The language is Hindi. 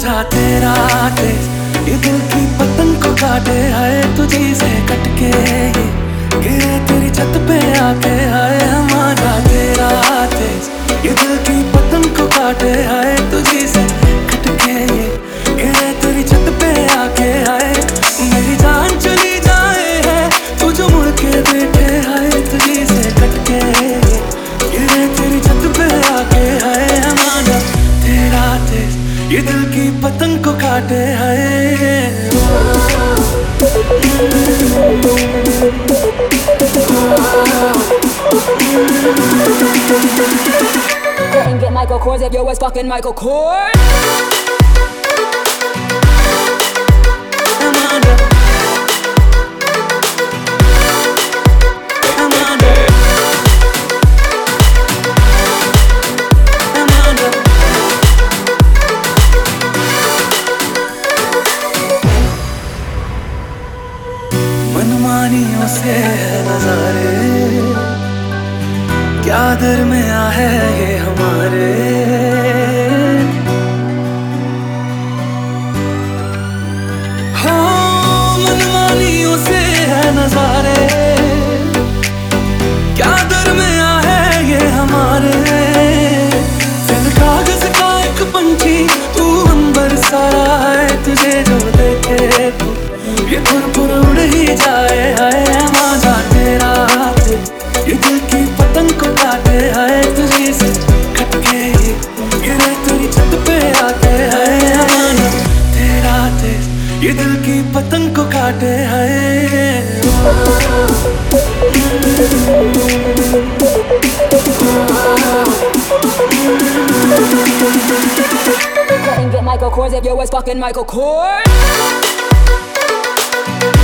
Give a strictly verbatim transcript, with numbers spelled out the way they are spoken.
मांझा तेरा तेज, ये दिल की पतंग को काटे, आए तुझी से कटके ये गिरे तेरी छत पे आके। आए मांझा तेरा तेज, ये दिल की पतंग को काटे, आए तुझी से कटके ये गिरे तेरी छत पे आके। आए मेरी जान चली जाए है तू जो मुड़ के देखे, आए तुझी से कटके ये गिरे तेरी छत पे आके। आए मांझा तेरा तेज, ये दिल की पतंग को काटे है। Go and get Michael Kors if you was fucking Michael Kors. Amanda, Amanda, Amanda. मनमानियों से है नजारे, क्या दरमिया है ये हमारे। हो मनमानियों से है नजारे, क्या दरमिया है ये हमारे। दिल कागज का एक पंछी तू अंबर सारा है, तुझे जो देखे तू ये फुर उड़ ही जाए। है मांझा तेरा तेज, ये दिल की पतंग को काटे, है तुझी से कटके ये गिरे तेरी छत पे आके। है मांझा तेरा तेज, ये दिल की पतंग को काटे है। Go and get Michael Kors if you was fucking Michael Kors.